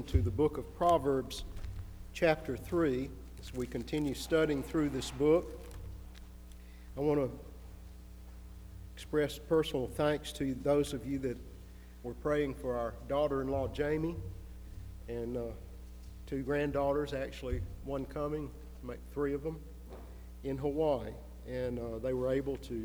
open to the book of Proverbs, chapter 3, as we continue studying through this book. I want to express personal thanks to those of you that were praying for our daughter-in-law, Jamie, and two granddaughters, actually one coming, make three of them, in Hawaii. And they were able to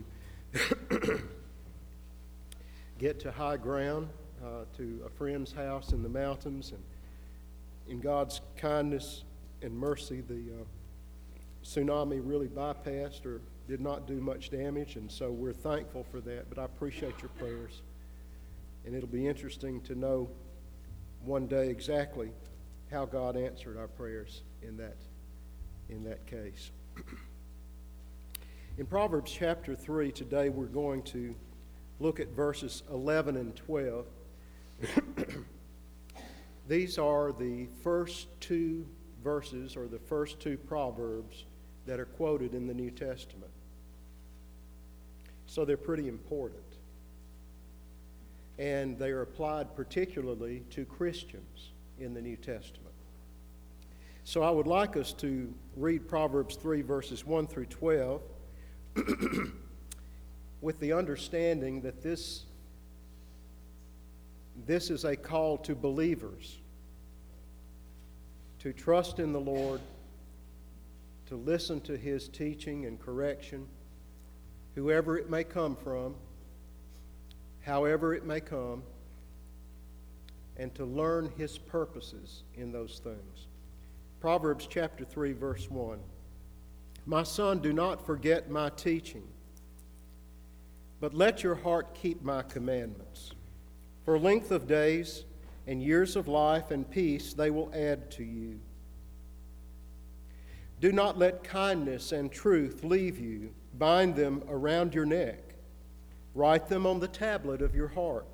get to high ground, to a friend's house in the mountains, and in God's kindness and mercy, the tsunami really bypassed or did not do much damage, and so we're thankful for that. But I appreciate your prayers, and it'll be interesting to know one day exactly how God answered our prayers in that case. In Proverbs chapter 3 today, we're going to look at verses 11 and 12. These are the first two verses, or the first two proverbs that are quoted in the New Testament. So they're pretty important. And they are applied particularly to Christians in the New Testament. So I would like us to read Proverbs 3, verses 1 through 12, with the understanding that this is a call to believers to trust in the Lord, to listen to His teaching and correction, whoever it may come from, however it may come, and to learn His purposes in those things. Proverbs chapter 3, verse 1. My son, do not forget my teaching, but let your heart keep my commandments. For length of days and years of life and peace they will add to you. Do not let kindness and truth leave you. Bind them around your neck. Write them on the tablet of your heart.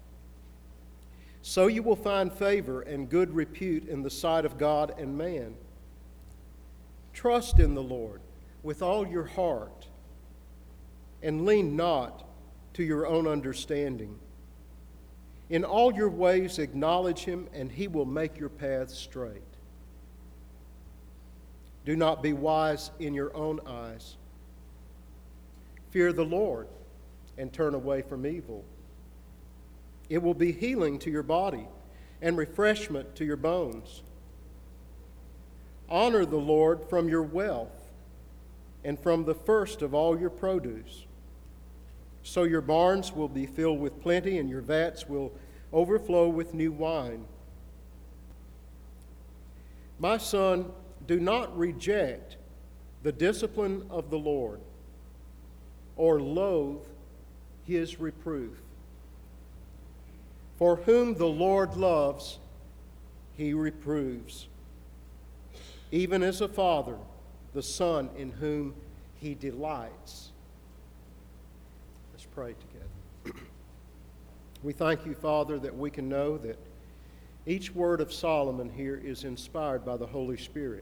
So you will find favor and good repute in the sight of God and man. Trust in the Lord with all your heart, and lean not to your own understanding. In all your ways acknowledge Him, and He will make your paths straight. Do not be wise in your own eyes. Fear the Lord and turn away from evil. It will be healing to your body and refreshment to your bones. Honor the Lord from your wealth and from the first of all your produce. So your barns will be filled with plenty, and your vats will overflow with new wine. My son, do not reject the discipline of the Lord, or loathe His reproof. For whom the Lord loves, He reproves, even as a father the son in whom He delights. Let's pray together. We thank You, Father, that we can know that each word of Solomon here is inspired by the Holy Spirit,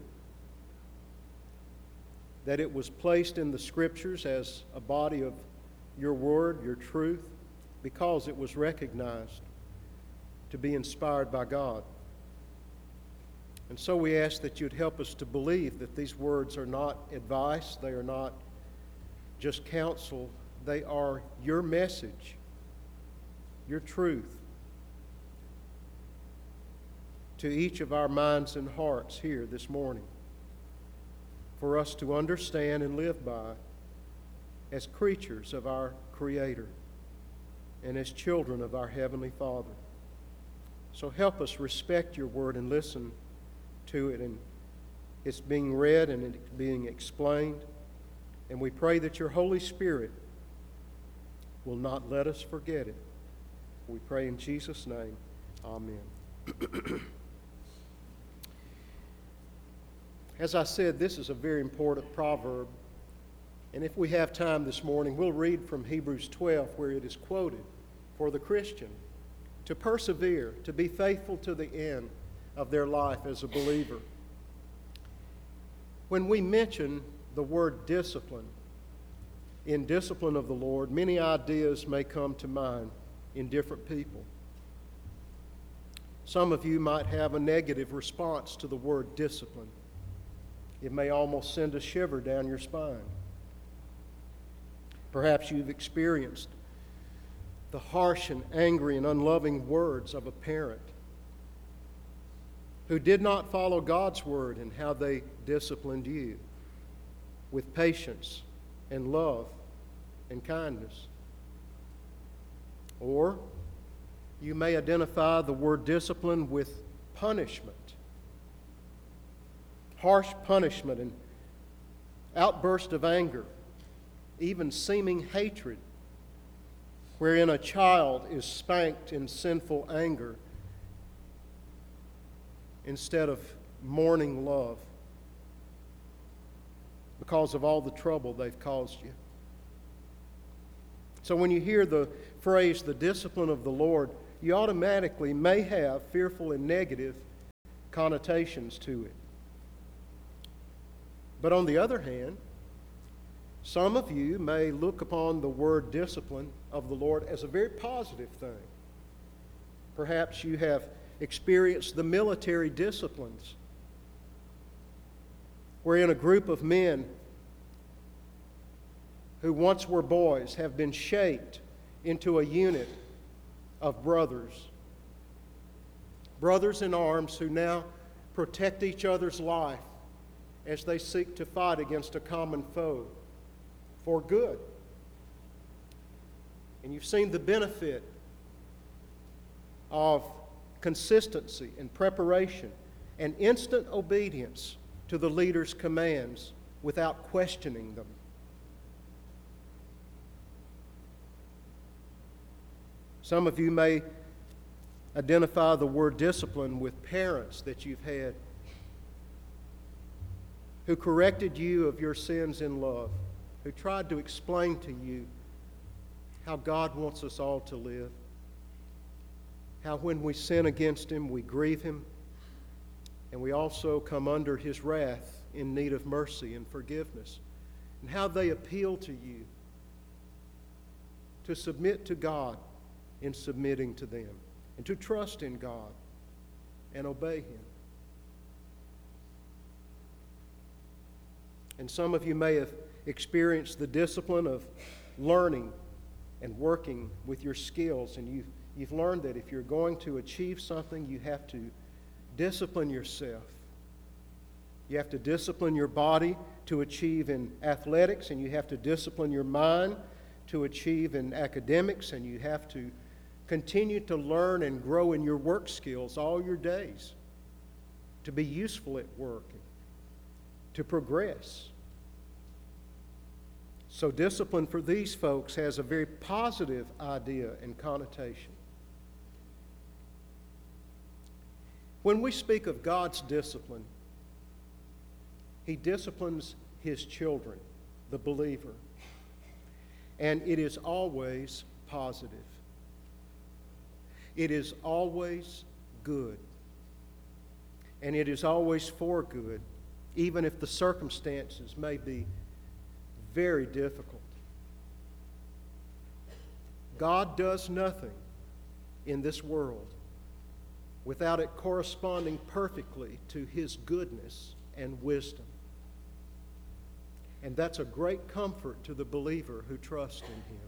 that it was placed in the Scriptures as a body of Your word, Your truth, because it was recognized to be inspired by God. And so we ask that You'd help us to believe that these words are not advice, they are not just counsel, they are Your message, Your truth to each of our minds and hearts here this morning, for us to understand and live by as creatures of our Creator and as children of our Heavenly Father. So help us respect Your word and listen to it, and it's being read and it's being explained. And we pray that Your Holy Spirit will not let us forget it. We pray in Jesus' name. Amen. As I said, this is a very important proverb. And if we have time this morning, we'll read from Hebrews 12, where it is quoted for the Christian to persevere, to be faithful to the end of their life as a believer. When we mention the word discipline, in discipline of the Lord, many ideas may come to mind in different people. Some of you might have a negative response to the word discipline. It may almost send a shiver down your spine. Perhaps you've experienced the harsh and angry and unloving words of a parent who did not follow God's word in how they disciplined you with patience and love and kindness. Or you may identify the word discipline with punishment, harsh punishment and outburst of anger, even seeming hatred, wherein a child is spanked in sinful anger instead of mourning love because of all the trouble they've caused you. So when you hear the phrase, the discipline of the Lord, you automatically may have fearful and negative connotations to it. But on the other hand, some of you may look upon the word discipline of the Lord as a very positive thing. Perhaps you have experienced the military disciplines, wherein a group of men who once were boys have been shaped into a unit of brothers. Brothers in arms who now protect each other's life as they seek to fight against a common foe for good. And you've seen the benefit of consistency and preparation and instant obedience to the leader's commands without questioning them. Some of you may identify the word discipline with parents that you've had who corrected you of your sins in love, who tried to explain to you how God wants us all to live, how when we sin against Him, we grieve Him, and we also come under His wrath in need of mercy and forgiveness, and how they appeal to you to submit to God in submitting to them, and to trust in God and obey Him. And some of you may have experienced the discipline of learning and working with your skills, and you've learned that if you're going to achieve something, you have to discipline yourself. You have to discipline your body to achieve in athletics, and you have to discipline your mind to achieve in academics, and you have to continue to learn and grow in your work skills all your days to be useful at work, to progress. So discipline for these folks has a very positive idea and connotation. When we speak of God's discipline, He disciplines His children, the believer, and it is always positive. It is always good, and it is always for good, even if the circumstances may be very difficult. God does nothing in this world without it corresponding perfectly to His goodness and wisdom. And that's a great comfort to the believer who trusts in Him.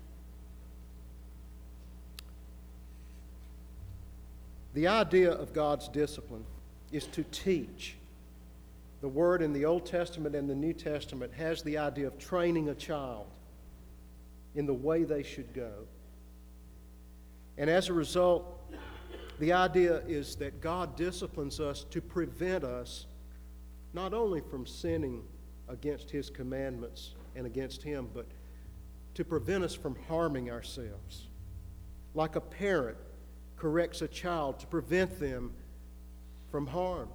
The idea of God's discipline is to teach. The word in the Old Testament and the New Testament has the idea of training a child in the way they should go. And as a result, the idea is that God disciplines us to prevent us not only from sinning against His commandments and against Him, but to prevent us from harming ourselves. Like a parent corrects a child to prevent them from harm.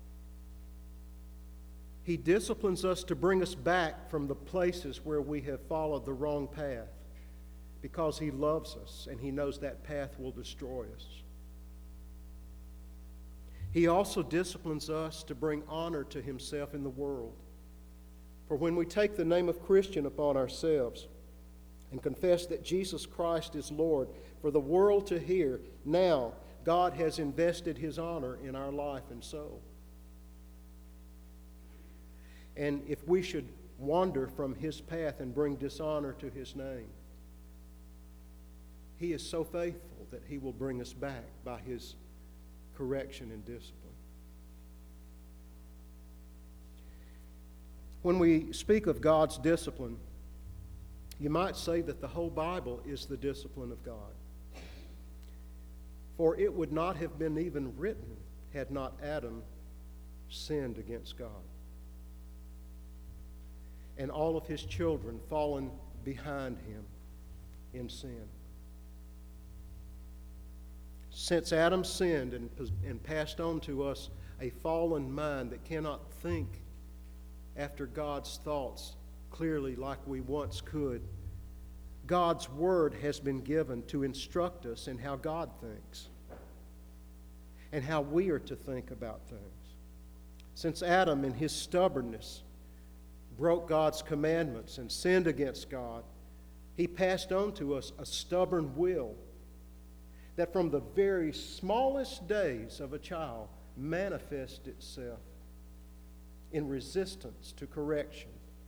He disciplines us to bring us back from the places where we have followed the wrong path, because He loves us and He knows that path will destroy us. He also disciplines us to bring honor to Himself in the world. For when we take the name of Christian upon ourselves and confess that Jesus Christ is Lord, for the world to hear, now God has invested His honor in our life and soul. And if we should wander from His path and bring dishonor to His name, He is so faithful that He will bring us back by His correction and discipline. When we speak of God's discipline, you might say that the whole Bible is the discipline of God. For it would not have been even written had not Adam sinned against God, and all of his children fallen behind him in sin. Since Adam sinned and passed on to us a fallen mind that cannot think after God's thoughts clearly like we once could, God's Word has been given to instruct us in how God thinks and how we are to think about things. Since Adam, in his stubbornness, broke God's commandments and sinned against God, he passed on to us a stubborn will that from the very smallest days of a child manifests itself in resistance to correction,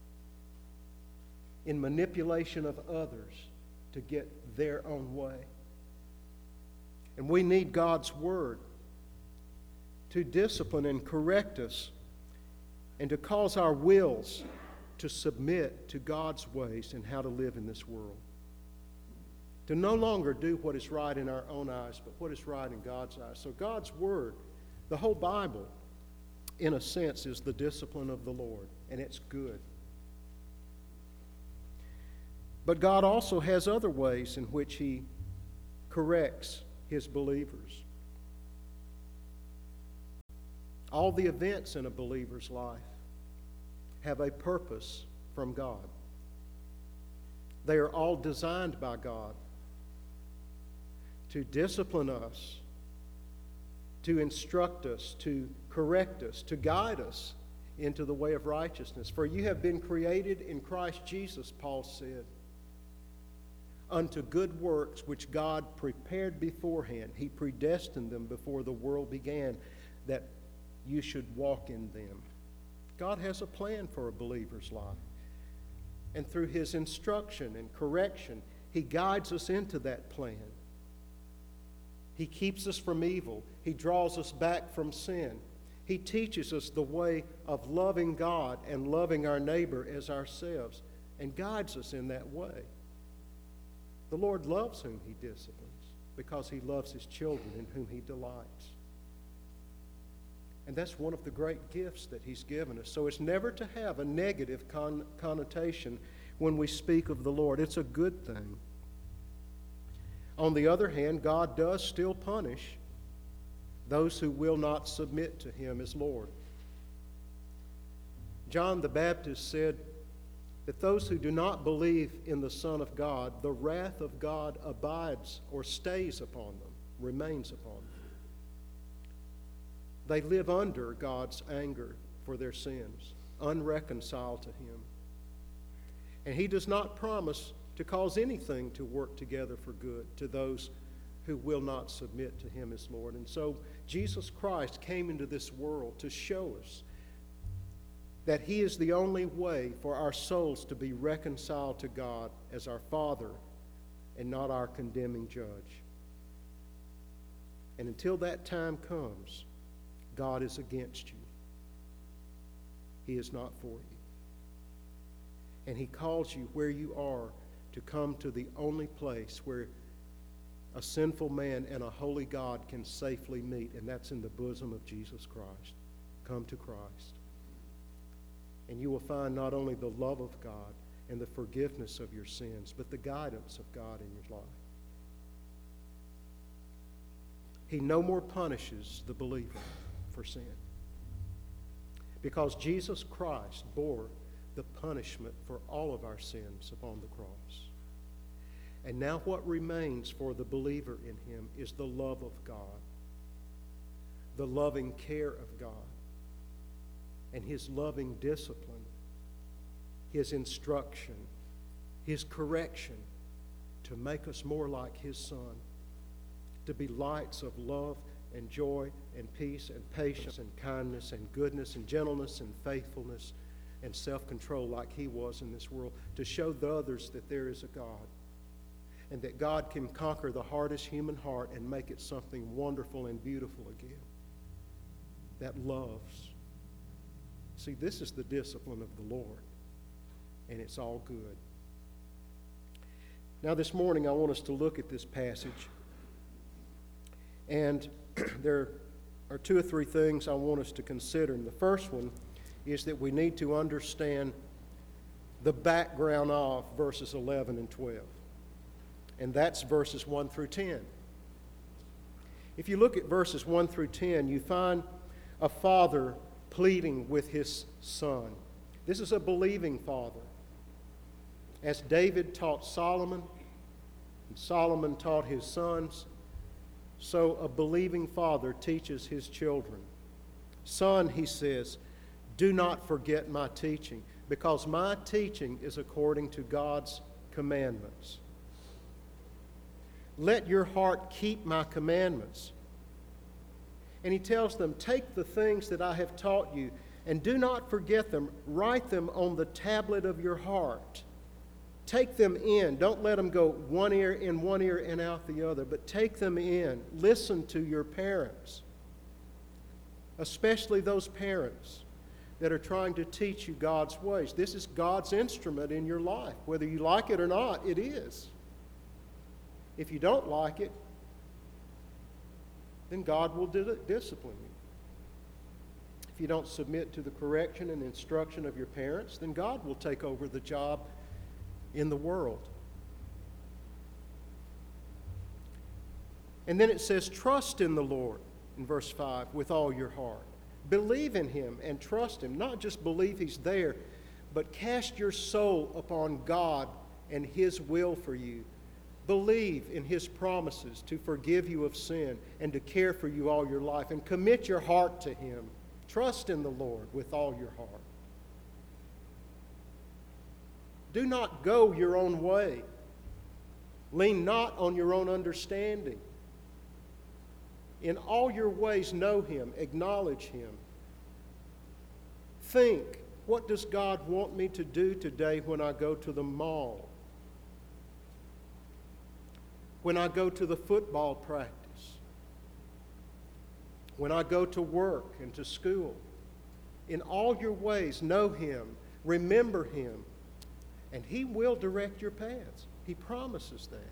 in manipulation of others to get their own way. And we need God's Word to discipline and correct us and to cause our wills to submit to God's ways and how to live in this world. To no longer do what is right in our own eyes, but what is right in God's eyes. So God's Word, the whole Bible, in a sense, is the discipline of the Lord, and it's good. But God also has other ways in which He corrects His believers. All the events in a believer's life have a purpose from God. They are all designed by God to discipline us, to instruct us, to correct us, to guide us into the way of righteousness. For you have been created in Christ Jesus, Paul said, unto good works which God prepared beforehand. He predestined them before the world began, that you should walk in them. God has a plan for a believer's life. And through His instruction and correction, He guides us into that plan. He keeps us from evil. He draws us back from sin. He teaches us the way of loving God and loving our neighbor as ourselves, and guides us in that way. The Lord loves whom He disciplines because He loves His children in whom He delights. And that's one of the great gifts that He's given us. So it's never to have a negative connotation when we speak of the Lord. It's a good thing. On the other hand, God does still punish those who will not submit to Him as Lord. John the Baptist said that those who do not believe in the Son of God, the wrath of God abides or stays upon them, remains upon them. They live under God's anger for their sins, unreconciled to Him. And He does not promise to cause anything to work together for good to those who will not submit to Him as Lord. And so Jesus Christ came into this world to show us that He is the only way for our souls to be reconciled to God as our Father and not our condemning judge. And until that time comes, God is against you. He is not for you. And He calls you where you are to come to the only place where a sinful man and a holy God can safely meet, and that's in the bosom of Jesus Christ. Come to Christ. And you will find not only the love of God and the forgiveness of your sins, but the guidance of God in your life. He no more punishes the believer for sin, because Jesus Christ bore the punishment for all of our sins upon the cross. And now what remains for the believer in Him is the love of God, the loving care of God, and His loving discipline, His instruction, His correction to make us more like His Son to be lights of love and joy and peace and patience and kindness and goodness and gentleness and faithfulness and self-control like He was in this world, to show the others that there is a God and that God can conquer the hardest human heart and make it something wonderful and beautiful again that loves. See, this is the discipline of the Lord, and it's all good. Now this morning I want us to look at this passage, and there are two or three things I want us to consider. And the first one is that we need to understand the background of verses 11 and 12. And that's verses 1 through 10. If you look at verses 1 through 10, you find a father pleading with his son. This is a believing father. As David taught Solomon, and Solomon taught his sons, so a believing father teaches his children. Son, he says, do not forget my teaching, because my teaching is according to God's commandments. Let your heart keep my commandments. And he tells them, take the things that I have taught you, and do not forget them. Write them on the tablet of your heart. Take them in. Don't let them go one ear in one ear and out the other, but take them in. Listen to your parents, especially those parents that are trying to teach you God's ways. This is God's instrument in your life. Whether you like it or not, it is. If you don't like it, then God will discipline you. If you don't submit to the correction and instruction of your parents, then God will take over the job in the world. And then it says, trust in the Lord, in verse 5, with all your heart. Believe in Him and trust Him. Not just believe He's there, but cast your soul upon God and His will for you. Believe in His promises to forgive you of sin and to care for you all your life, and commit your heart to Him. Trust in the Lord with all your heart. Do not go your own way. Lean not on your own understanding. In all your ways know Him, acknowledge Him. Think, what does God want me to do today when I go to the mall? When I go to the football practice? When I go to work and to school? In all your ways know Him, remember Him, and He will direct your paths. He promises that.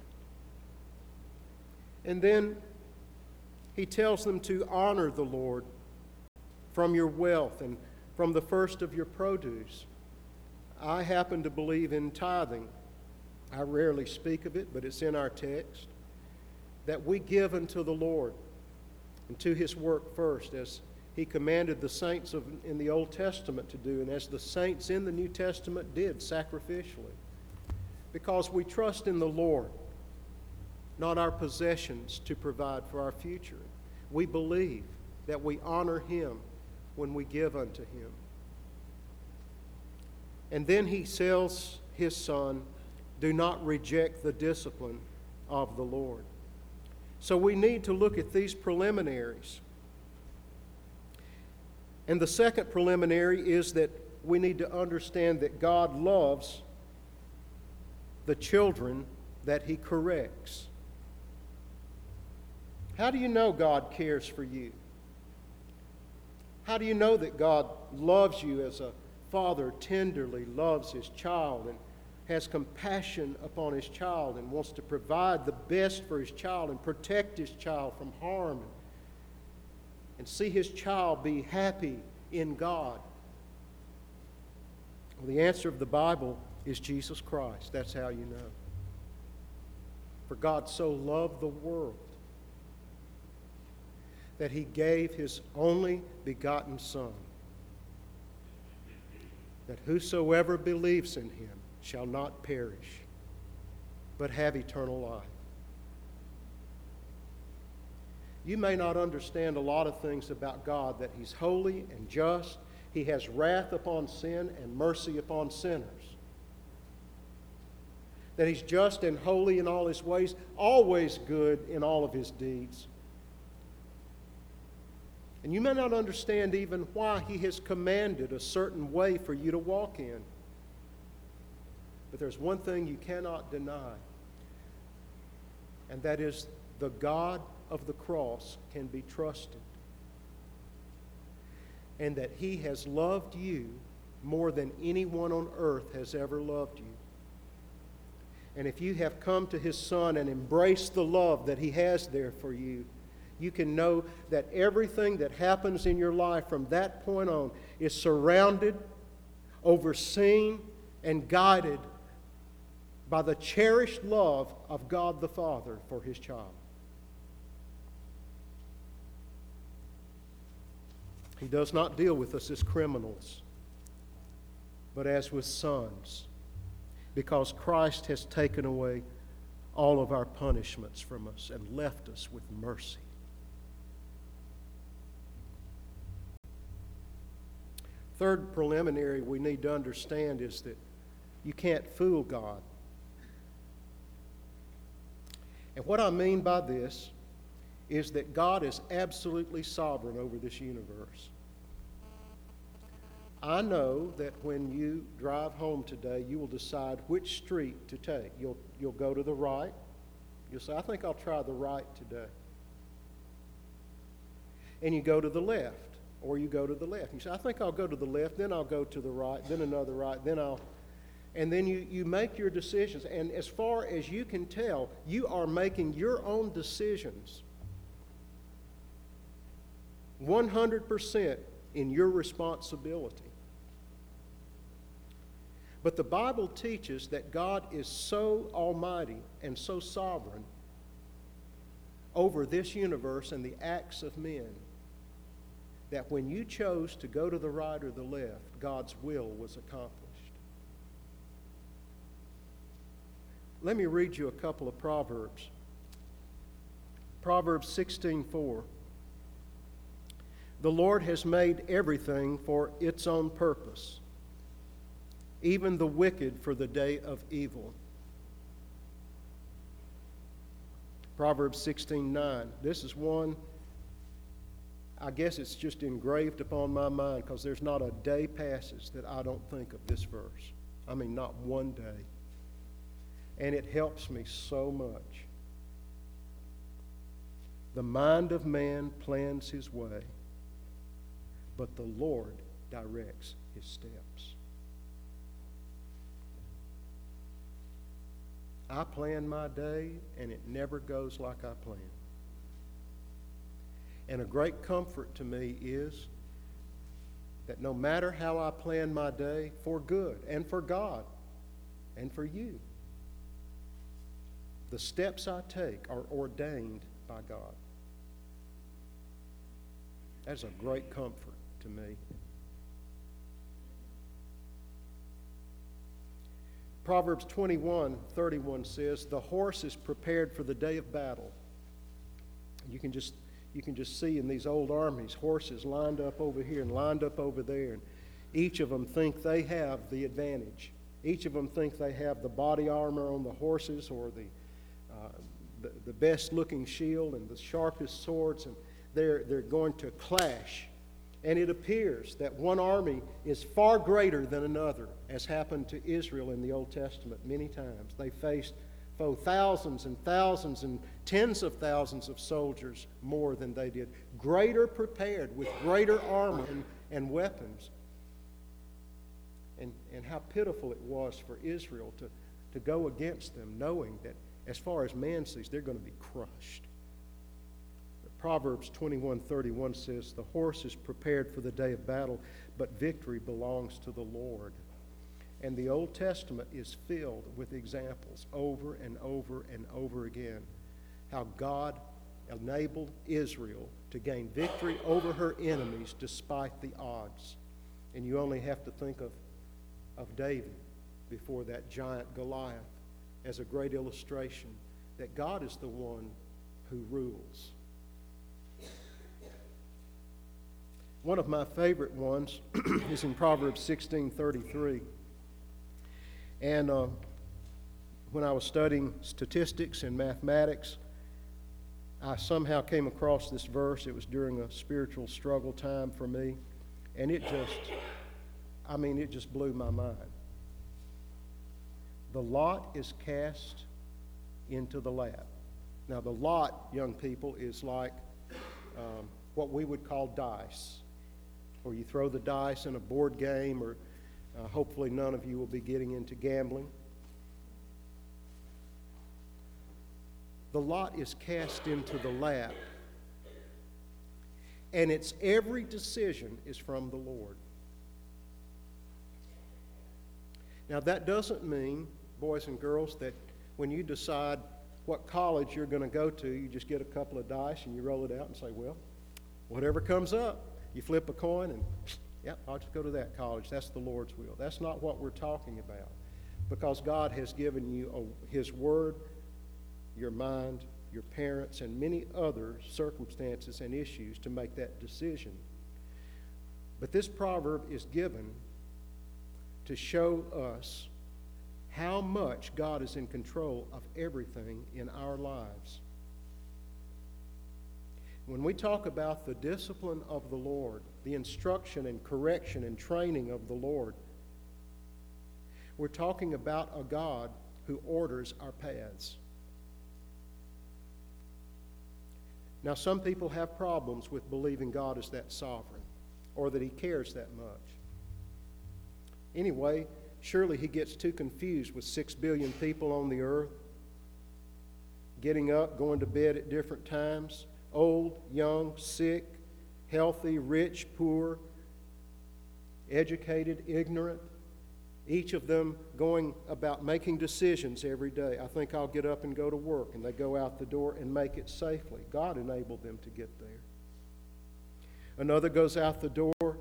And then He tells them to honor the Lord from your wealth and from the first of your produce. I happen to believe in tithing. I rarely speak of it, but it's in our text, that we give unto the Lord and to His work first, as He commanded the saints in the Old Testament to do, and as the saints in the New Testament did sacrificially. Because we trust in the Lord, not our possessions to provide for our future. We believe that we honor Him when we give unto Him. And then He tells His Son, do not reject the discipline of the Lord. So we need to look at these preliminaries. And the second preliminary is that we need to understand that God loves the children that He corrects. How do you know God cares for you? How do you know that God loves you as a father tenderly loves his child and has compassion upon his child and wants to provide the best for his child and protect his child from harm and see his child be happy in God? Well, the answer of the Bible is Jesus Christ. That's how you know. For God so loved the world that He gave His only begotten Son, that whosoever believes in Him shall not perish, but have eternal life. You may not understand a lot of things about God, that He's holy and just. He has wrath upon sin and mercy upon sinners. that He's just and holy in all His ways, always good in all of His deeds. And you may not understand even why He has commanded a certain way for you to walk in. But there's one thing you cannot deny, and that is the God of the cross can be trusted. And that He has loved you more than anyone on earth has ever loved you. And if you have come to His Son and embraced the love that He has there for you, you can know that everything that happens in your life from that point on is surrounded, overseen, and guided by the cherished love of God the Father for His child. He does not deal with us as criminals, but as with sons, because Christ has taken away all of our punishments from us and left us with mercy. Third preliminary we need to understand is that you can't fool God. And what I mean by this is that God is absolutely sovereign over this universe. I know that when you drive home today, you will decide which street to take. You'll go to the right. You'll say, I think I'll try the right today. And you go to the left, or you go to the left. You say, I think I'll go to the left, then I'll go to the right, then another right, then I'll... And then you make your decisions. And as far as you can tell, you are making your own decisions 100% in your responsibility. But the Bible teaches that God is so almighty and so sovereign over this universe and the acts of men that when you chose to go to the right or the left, God's will was accomplished. Let me read you a couple of Proverbs. Proverbs 16:4. The Lord has made everything for its own purpose, even the wicked for the day of evil. Proverbs 16:9. This is one, I guess it's just engraved upon my mind because there's not a day passes that I don't think of this verse. I mean, not one day. And it helps me so much. The mind of man plans his way, but the Lord directs his steps. I plan my day, and it never goes like I plan. And a great comfort to me is that no matter how I plan my day, for good and for God and for you, the steps I take are ordained by God. That's a great comfort to me. Proverbs 21:31 says, the horse is prepared for the day of battle. You can just see in these old armies, horses lined up over here and lined up over there. And each of them think they have the advantage. Each of them think they have the body armor on the horses, or the best looking shield and the sharpest swords, and they're going to clash. And it appears that one army is far greater than another, as happened to Israel in the Old Testament many times. They faced thousands and thousands and tens of thousands of soldiers more than they did, greater prepared with greater armor and weapons. And how pitiful it was for Israel to go against them, knowing that as far as man sees, they're going to be crushed. But Proverbs 21:31 says, the horse is prepared for the day of battle, but victory belongs to the Lord. And the Old Testament is filled with examples over and over and over again, how God enabled Israel to gain victory over her enemies despite the odds. And you only have to think of David before that giant Goliath as a great illustration that God is the one who rules. One of my favorite ones is in Proverbs 16:33. And when I was studying statistics and mathematics, I somehow came across this verse. It was during a spiritual struggle time for me, and it just blew my mind. The lot is cast into the lap. Now, the lot, young people, is like what we would call dice, where you throw the dice in a board game, or hopefully none of you will be getting into gambling. The lot is cast into the lap, and its every decision is from the Lord. Now, that doesn't mean, boys and girls, that when you decide what college you're going to go to, you just get a couple of dice and you roll it out and say, well, whatever comes up, you flip a coin and, yep, I'll just go to that college. That's the Lord's will. That's not what we're talking about, because God has given you His Word, your mind, your parents, and many other circumstances and issues to make that decision. But this proverb is given to show us how much God is in control of everything in our lives. When we talk about the discipline of the Lord, the instruction and correction and training of the Lord, we're talking about a God who orders our paths. Now, some people have problems with believing God is that sovereign or that He cares that much. Anyway, surely He gets too confused with 6 billion people on the earth, getting up, going to bed at different times, old, young, sick, healthy, rich, poor, educated, ignorant, each of them going about making decisions every day. I think I'll get up and go to work, and they go out the door and make it safely. God enabled them to get there. Another goes out the door,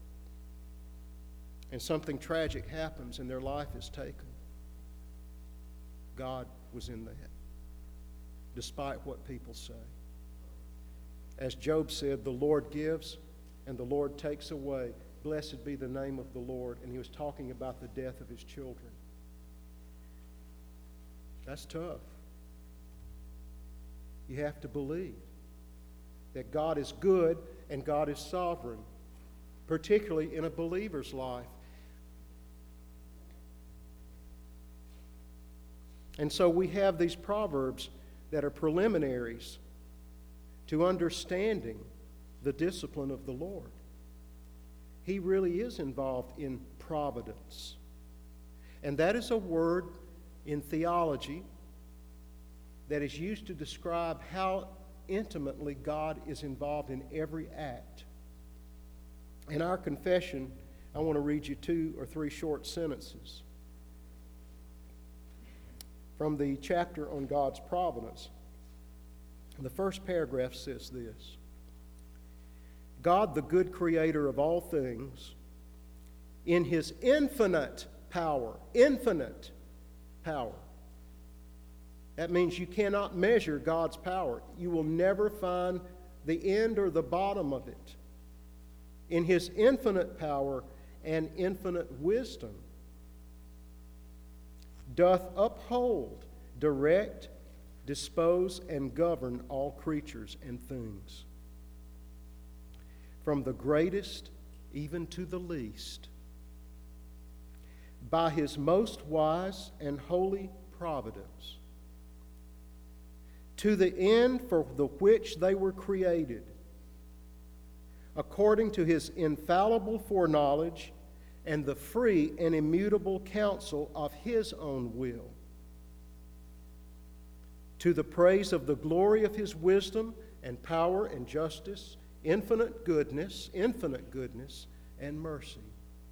and something tragic happens and their life is taken. God was in that, despite what people say. As Job said, the Lord gives and the Lord takes away. Blessed be the name of the Lord. And he was talking about the death of his children. That's tough. You have to believe that God is good and God is sovereign, particularly in a believer's life. And so we have these proverbs that are preliminaries to understanding the discipline of the Lord. He really is involved in providence. And that is a word in theology that is used to describe how intimately God is involved in every act. In our confession, I want to read you 2 or 3 short sentences from the chapter on God's providence. The first paragraph says this: God, the good creator of all things, in His infinite power, that means you cannot measure God's power. You will never find the end or the bottom of it. In His infinite power and infinite wisdom, doth uphold, direct, dispose, and govern all creatures and things, from the greatest even to the least, by His most wise and holy providence, to the end for the which they were created, according to His infallible foreknowledge and the free and immutable counsel of His own will, to the praise of the glory of His wisdom and power and justice, infinite goodness, and mercy.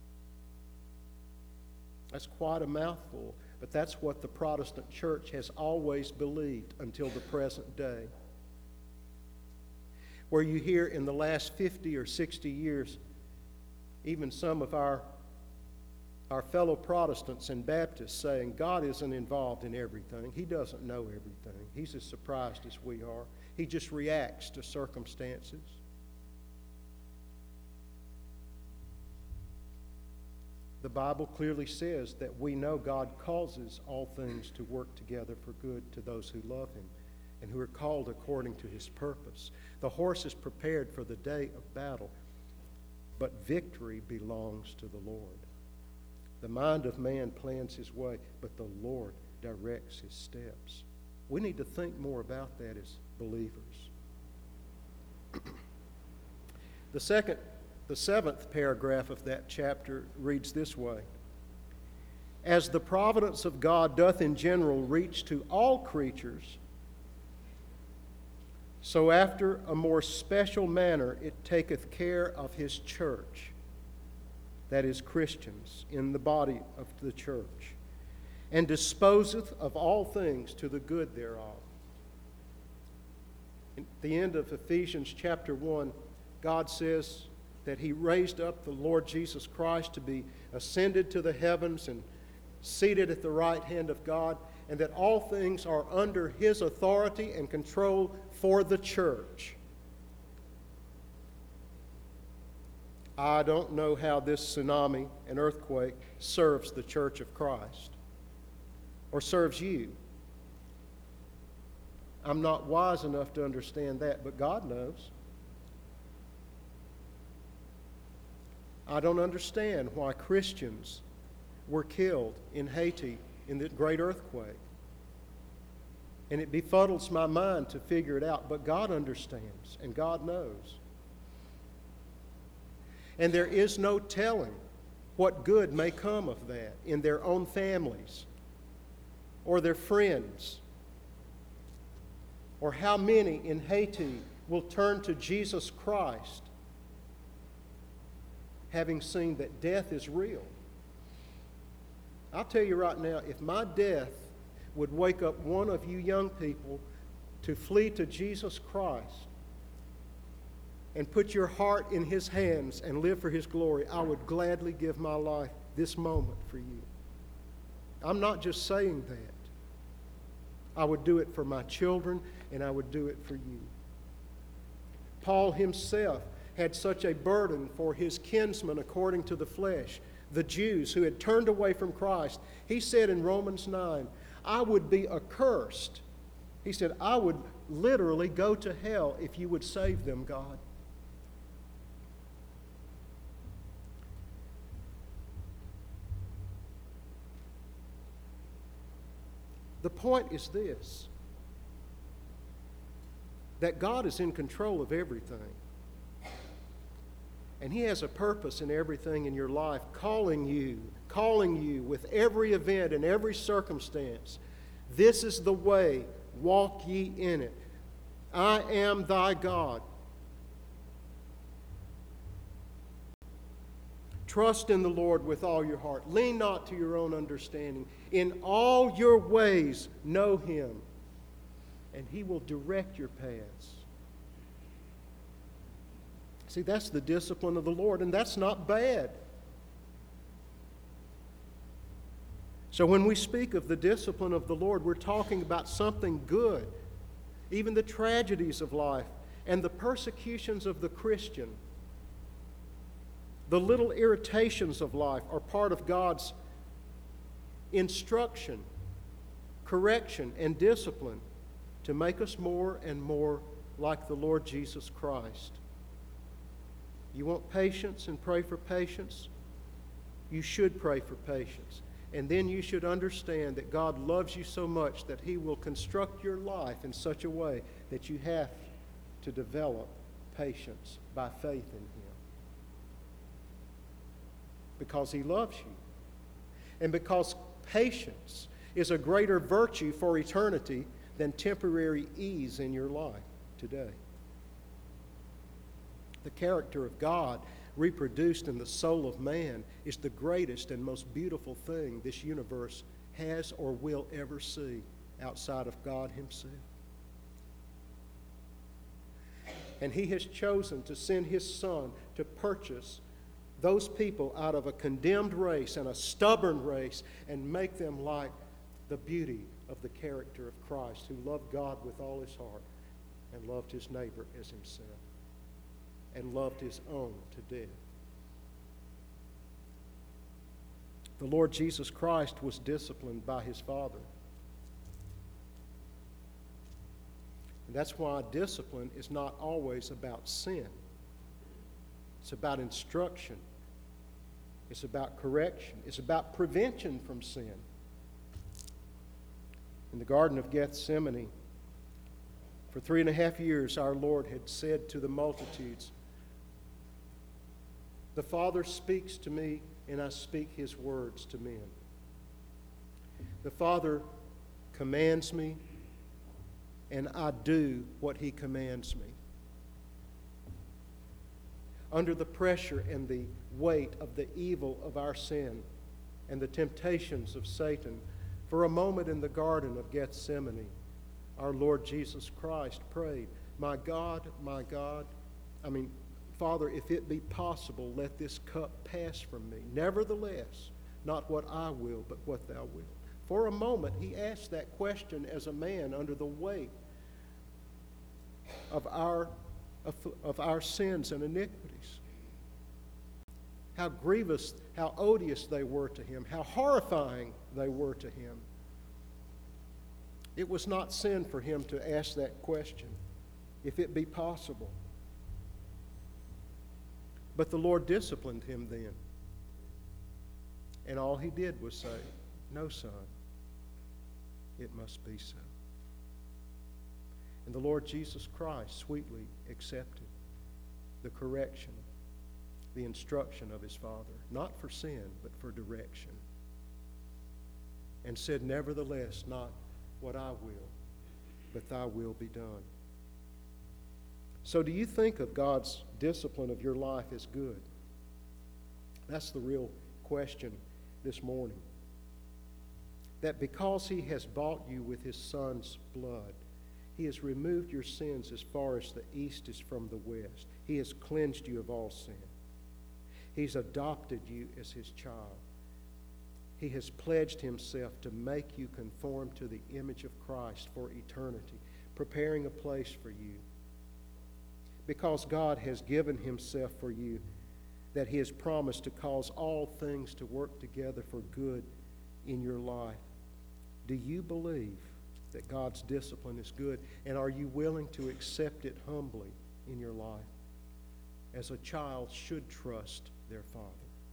That's quite a mouthful, but that's what the Protestant church has always believed until the present day. Where you hear in the last 50 or 60 years, even some of our fellow Protestants and Baptists saying, God isn't involved in everything. He doesn't know everything. He's as surprised as we are. He just reacts to circumstances. The Bible clearly says that we know God causes all things to work together for good to those who love Him and who are called according to His purpose. The horse is prepared for the day of battle, but victory belongs to the Lord. The mind of man plans his way, but the Lord directs his steps. We need to think more about that as believers. The seventh paragraph of that chapter reads this way: As the providence of God doth in general reach to all creatures, so after a more special manner it taketh care of His church, that is, Christians, in the body of the church, and disposeth of all things to the good thereof. At the end of Ephesians chapter 1, God says that He raised up the Lord Jesus Christ to be ascended to the heavens and seated at the right hand of God, and that all things are under His authority and control for the church. I don't know how this tsunami and earthquake serves the Church of Christ or serves you. I'm not wise enough to understand that, but God knows. I don't understand why Christians were killed in Haiti in the great earthquake. And it befuddles my mind to figure it out, but God understands and God knows. And there is no telling what good may come of that in their own families or their friends, or how many in Haiti will turn to Jesus Christ, having seen that death is real. I'll tell you right now, if my death would wake up one of you young people to flee to Jesus Christ and put your heart in His hands and live for His glory, I would gladly give my life this moment for you. I'm not just saying that. I would do it for my children, and I would do it for you. Paul himself had such a burden for his kinsmen according to the flesh, the Jews who had turned away from Christ. He said in Romans 9, I would be accursed. He said, I would literally go to hell if you would save them, God. The point is this, that God is in control of everything. And He has a purpose in everything in your life, calling you with every event and every circumstance. This is the way, walk ye in it. I am thy God. Trust in the Lord with all your heart. Lean not to your own understanding. In all your ways know Him, and He will direct your paths. See, that's the discipline of the Lord, and that's not bad. So when we speak of the discipline of the Lord, we're talking about something good. Even the tragedies of life and the persecutions of the Christian, the little irritations of life are part of God's instruction, correction, and discipline to make us more and more like the Lord Jesus Christ. You want patience and pray for patience? You should pray for patience. And then you should understand that God loves you so much that He will construct your life in such a way that you have to develop patience by faith in Him. Because He loves you. And because patience is a greater virtue for eternity than temporary ease in your life today. The character of God reproduced in the soul of man is the greatest and most beautiful thing this universe has or will ever see outside of God Himself. And He has chosen to send His Son to purchase those people out of a condemned race and a stubborn race and make them like the beauty of the character of Christ, who loved God with all his heart and loved his neighbor as himself and loved his own to death. The Lord Jesus Christ was disciplined by his Father. And that's why discipline is not always about sin. It's about instruction. It's about correction. It's about prevention from sin. In the Garden of Gethsemane, for 3.5 years, our Lord had said to the multitudes, "The Father speaks to me, and I speak his words to men." The Father commands me, and I do what he commands me. Under the pressure and the weight of the evil of our sin and the temptations of Satan, for a moment in the Garden of Gethsemane, our Lord Jesus Christ prayed, my God, Father, if it be possible, let this cup pass from me. Nevertheless, not what I will, but what thou wilt." For a moment, he asked that question as a man under the weight of our sins and iniquities. How grievous, how odious they were to him, how horrifying they were to him. It was not sin for him to ask that question, if it be possible. But the Lord disciplined him then. And all he did was say, "No, son, it must be so." And the Lord Jesus Christ sweetly accepted the correction, the instruction of his Father, not for sin, but for direction, and said, "Nevertheless, not what I will, but thy will be done." So do you think of God's discipline of your life as good? That's the real question this morning. That because he has bought you with his Son's blood, he has removed your sins as far as the east is from the west. He has cleansed you of all sin. He's adopted you as his child. He has pledged himself to make you conform to the image of Christ for eternity, preparing a place for you. Because God has given himself for you, that he has promised to cause all things to work together for good in your life. Do you believe that God's discipline is good? And are you willing to accept it humbly in your life, as a child should trust their father?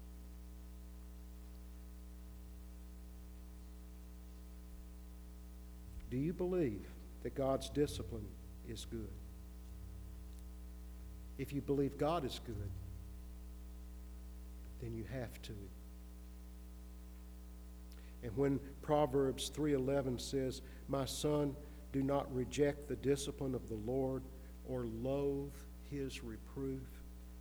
Do you believe that God's discipline is good? If you believe God is good, then you have to. And when Proverbs 3:11 says, "My son, do not reject the discipline of the Lord or loathe his reproof,"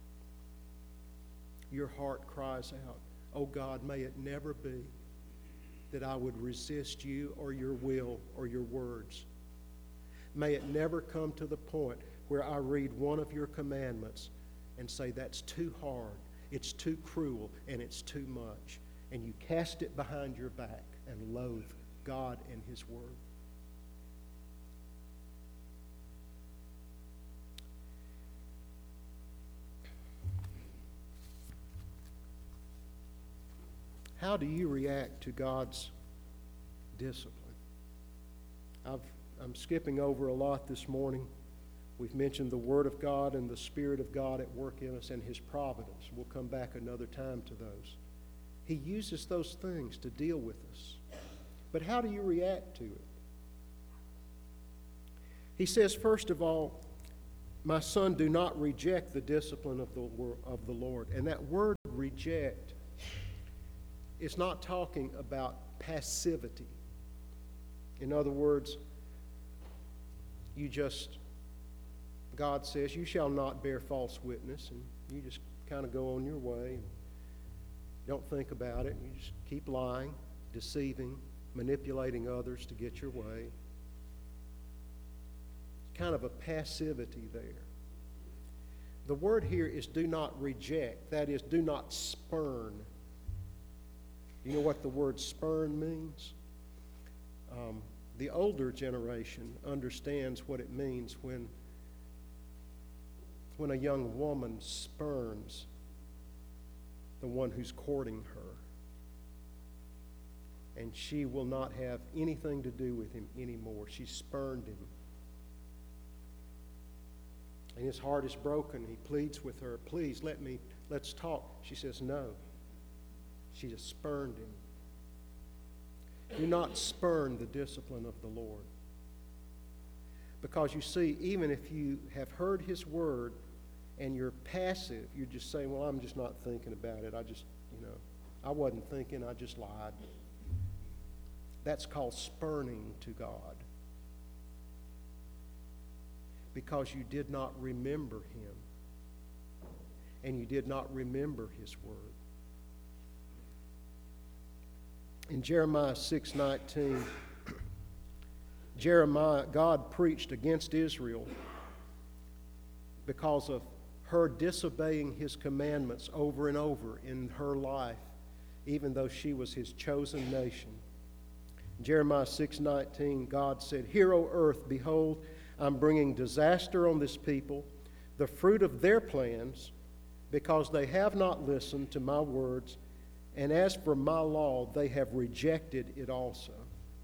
your heart cries out, "Oh God, may it never be that I would resist you or your will or your words. May it never come to the point where I read one of your commandments and say, that's too hard, it's too cruel, and it's too much." And you cast it behind your back and loathe God and his word. How do you react to God's discipline? I'm skipping over a lot this morning. We've mentioned the Word of God and the Spirit of God at work in us and his providence. We'll come back another time to those. He uses those things to deal with us. But how do you react to it? He says, first of all, "My son, do not reject the discipline of the Lord." And that word reject is not talking about passivity. In other words, God says, "You shall not bear false witness," and you just kind of go on your way and don't think about it. You just keep lying, deceiving, manipulating others to get your way. Kind of a passivity there. The word here is do not reject. That is, do not spurn. You know what the word spurn means? The older generation understands what it means when a young woman spurns the one who's courting her. and she will not have anything to do with him anymore. She spurned him. And his heart is broken. He pleads with her, please let's talk. She says no. She just spurned him. Do not spurn the discipline of the Lord. Because you see, even if you have heard his word and you're passive, you're just saying, well, I'm just not thinking about it. I wasn't thinking, I just lied. That's called spurning to God. Because you did not remember him. And you did not remember his word. In Jeremiah 6:19, God preached against Israel because of her disobeying his commandments over and over in her life, even though she was his chosen nation. In Jeremiah 6:19, God said, "Hear, O earth, behold, I'm bringing disaster on this people, the fruit of their plans, because they have not listened to my words, and as for my law, they have rejected it also."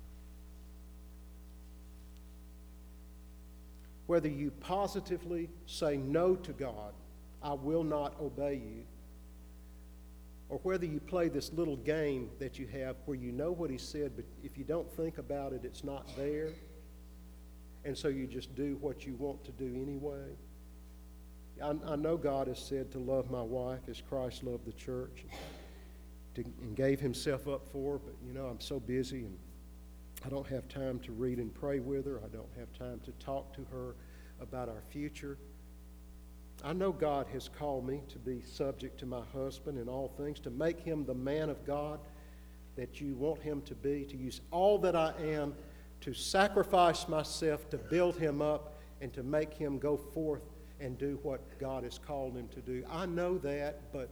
Whether you positively say no to God, I will not obey you, or whether you play this little game that you have where you know what he said, but if you don't think about it, it's not there, and so you just do what you want to do anyway. I know God has said to love my wife as Christ loved the church and gave himself up for her, but I'm so busy and I don't have time to read and pray with her. I don't have time to talk to her about our future. I know God has called me to be subject to my husband in all things, to make him the man of God that you want him to be, to use all that I am to sacrifice myself to build him up and to make him go forth and do what God has called him to do. I know that, but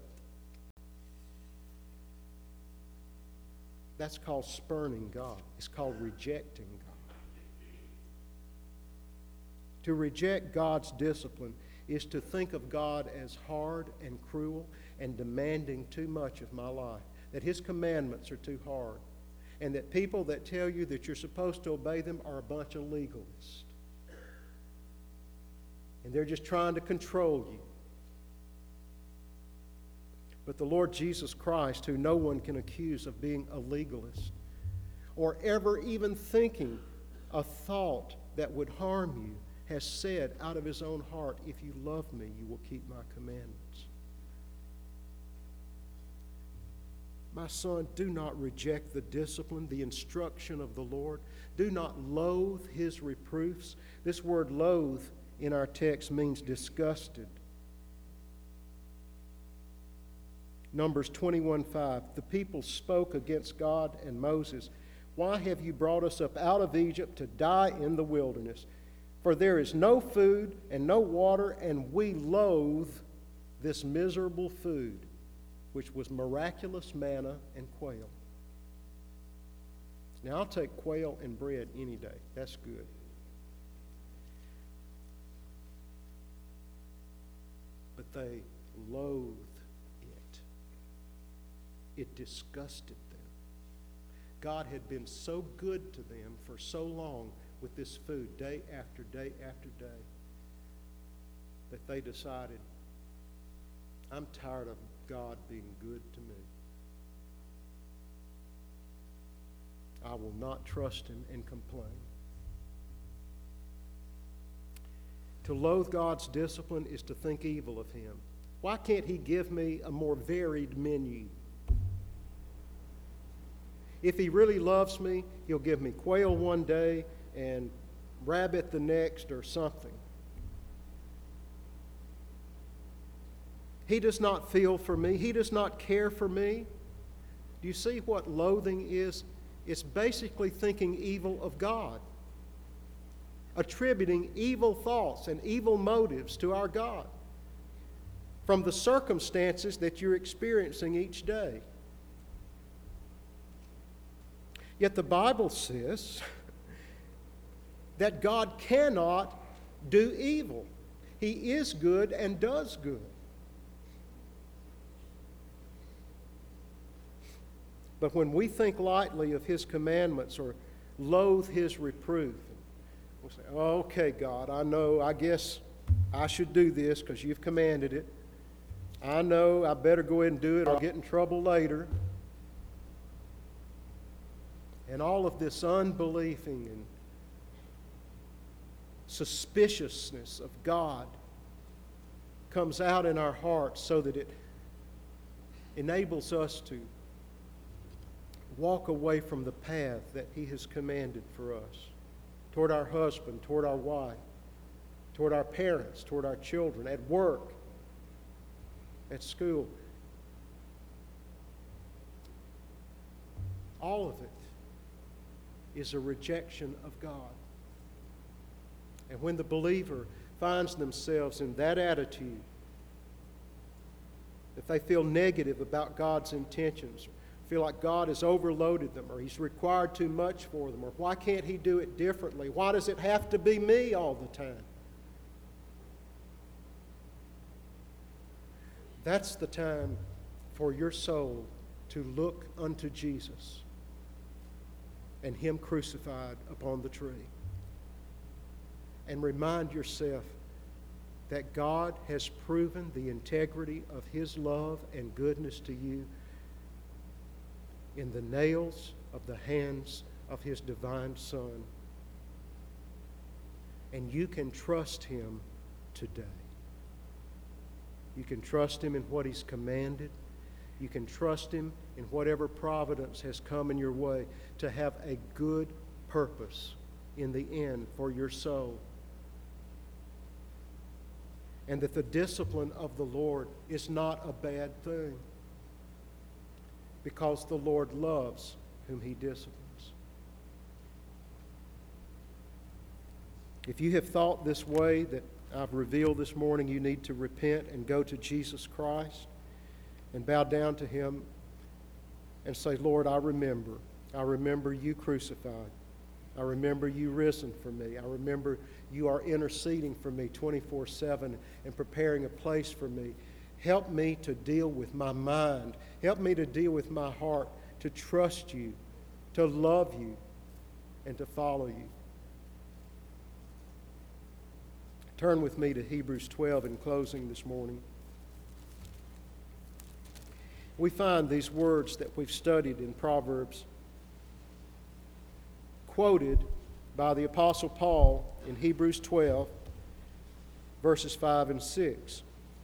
that's called spurning God. It's called rejecting God. To reject God's discipline is to think of God as hard and cruel and demanding too much of my life, that his commandments are too hard, and that people that tell you that you're supposed to obey them are a bunch of legalists. And they're just trying to control you. But the Lord Jesus Christ, who no one can accuse of being a legalist or ever even thinking a thought that would harm you, has said out of his own heart, if you love me, you will keep my commandments. My son, do not reject the discipline, the instruction of the Lord. Do not loathe his reproofs. This word loathe in our text means disgusted. Numbers 21:5, the people spoke against God and Moses. Why have you brought us up out of Egypt to die in the wilderness? For there is no food and no water, and we loathe this miserable food, which was miraculous manna and quail. Now, I'll take quail and bread any day. That's good. But they loathed it. It disgusted them. God had been so good to them for so long with this food, day after day after day, that they decided, I'm tired of God being good to me. I will not trust him and complain. To loathe God's discipline is to think evil of him. Why can't he give me a more varied menu? If he really loves me, he'll give me quail one day and rabbit the next or something. He does not feel for me. He does not care for me. Do you see what loathing is? It's basically thinking evil of God, attributing evil thoughts and evil motives to our God from the circumstances that you're experiencing each day. Yet the Bible says that God cannot do evil. He is good and does good. But when we think lightly of His commandments or loathe His reproof, we'll say, oh, okay, God, I know, I guess I should do this because You've commanded it. I know I better go ahead and do it or I'll get in trouble later. And all of this unbelieving and suspiciousness of God comes out in our hearts so that it enables us to walk away from the path that He has commanded for us, toward our husband, toward our wife, toward our parents, toward our children, at work, at school. All of it is a rejection of God. And when the believer finds themselves in that attitude, if they feel negative about God's intentions, feel like God has overloaded them, or He's required too much for them, or why can't He do it differently? Why does it have to be me all the time? That's the time for your soul to look unto Jesus and Him crucified upon the tree. And remind yourself that God has proven the integrity of His love and goodness to you in the nails of the hands of His divine Son. And you can trust Him today. You can trust Him in what He's commanded. You can trust Him in whatever providence has come in your way to have a good purpose in the end for your soul. And that the discipline of the Lord is not a bad thing, because the Lord loves whom He disciplines. If you have thought this way that I've revealed this morning, you need to repent and go to Jesus Christ and bow down to Him and say, Lord, I remember You crucified. I remember You risen for me. I remember You are interceding for me 24/7 and preparing a place for me. Help me to deal with my mind. Help me to deal with my heart, to trust You, to love You, and to follow You. Turn with me to Hebrews 12 in closing this morning. We find these words that we've studied in Proverbs quoted by the Apostle Paul in Hebrews 12, verses 5 and 6.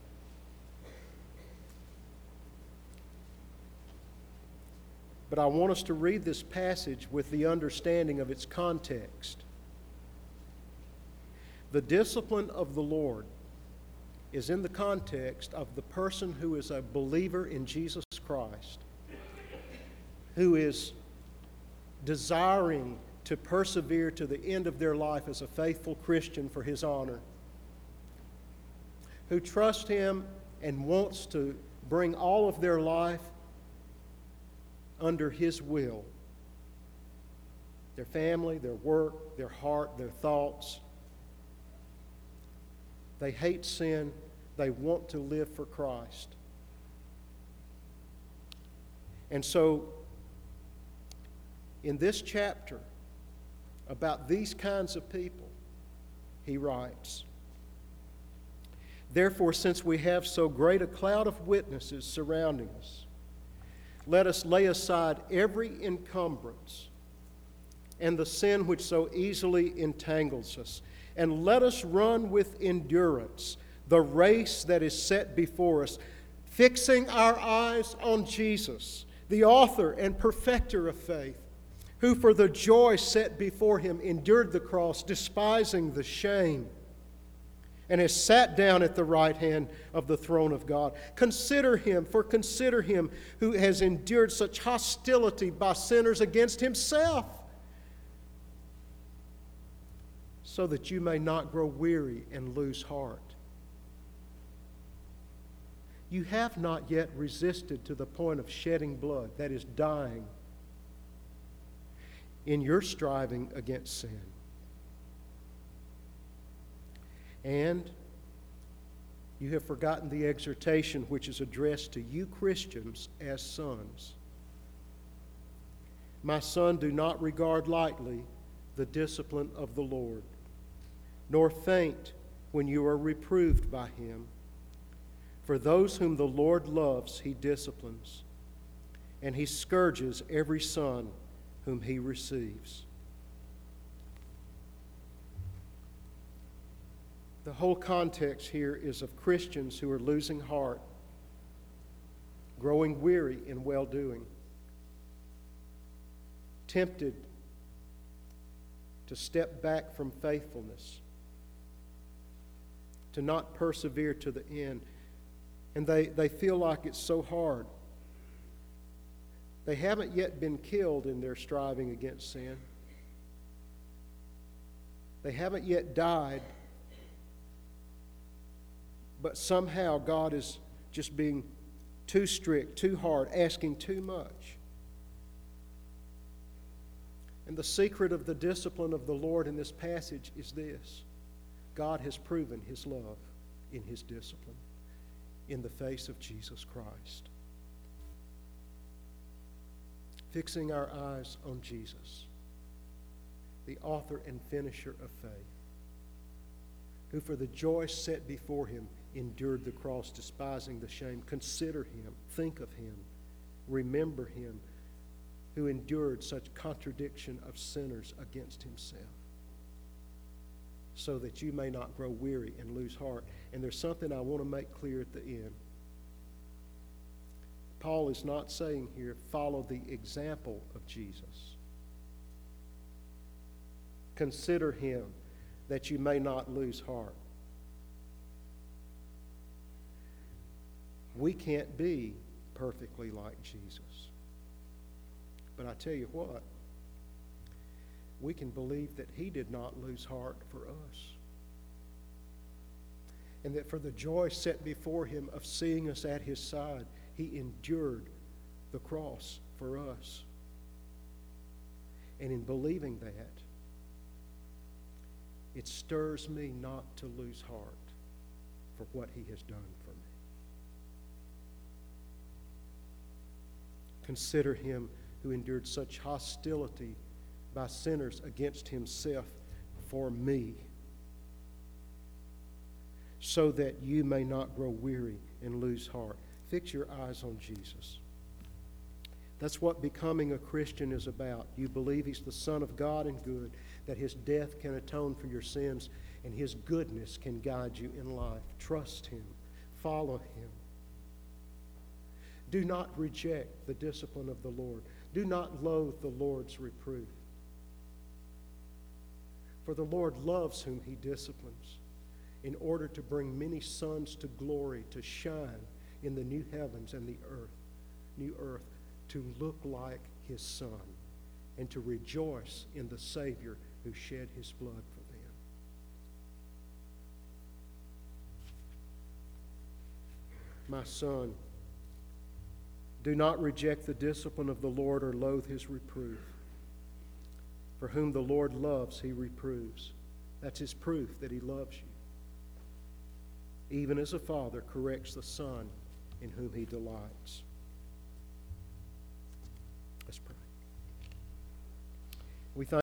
But I want us to read this passage with the understanding of its context. The discipline of the Lord is in the context of the person who is a believer in Jesus Christ, who is desiring to persevere to the end of their life as a faithful Christian for His honor, who trusts Him and wants to bring all of their life under His will. Their family, their work, their heart, their thoughts. They hate sin. They want to live for Christ. And so, in this chapter, about these kinds of people, he writes, Therefore, since we have so great a cloud of witnesses surrounding us, let us lay aside every encumbrance and the sin which so easily entangles us, and let us run with endurance the race that is set before us, fixing our eyes on Jesus, the author and perfecter of faith, who for the joy set before Him endured the cross, despising the shame, and has sat down at the right hand of the throne of God. Consider Him who has endured such hostility by sinners against Himself, so that you may not grow weary and lose heart. You have not yet resisted to the point of shedding blood, that is, dying, in your striving against sin. And you have forgotten the exhortation which is addressed to you Christians as sons. My son, do not regard lightly the discipline of the Lord, nor faint when you are reproved by him. For those whom the Lord loves, he disciplines, and he scourges every son whom he receives. The whole context here is of Christians who are losing heart, growing weary in well-doing, tempted to step back from faithfulness, to not persevere to the end. And they feel like it's so hard. They haven't yet been killed in their striving against sin. They haven't yet died. But somehow God is just being too strict, too hard, asking too much. And the secret of the discipline of the Lord in this passage is this: God has proven his love in his discipline in the face of Jesus Christ. Fixing our eyes on Jesus, the author and finisher of faith, who for the joy set before him endured the cross, despising the shame. Consider him, think of him, remember him, who endured such contradiction of sinners against himself, so that you may not grow weary and lose heart. And there's something I want to make clear at the end. Paul is not saying here, follow the example of Jesus. Consider him that you may not lose heart. We can't be perfectly like Jesus. But I tell you what, we can believe that he did not lose heart for us. And that for the joy set before him of seeing us at his side, he endured the cross for us. And in believing that, it stirs me not to lose heart for what he has done for me. Consider him who endured such hostility by sinners against himself for me, so that you may not grow weary and lose heart. Fix your eyes on Jesus. That's what becoming a Christian is about. You believe he's the Son of God and good, that his death can atone for your sins, and his goodness can guide you in life. Trust him. Follow him. Do not reject the discipline of the Lord. Do not loathe the Lord's reproof. For the Lord loves whom he disciplines, in order to bring many sons to glory, to shine in the new heavens and the new earth, to look like his Son, and to rejoice in the Savior who shed his blood for them. My son, do not reject the discipline of the Lord or loathe his reproof. For whom the Lord loves, he reproves. That's his proof that he loves you. Even as a father corrects the son in whom he delights. Let's pray. We thank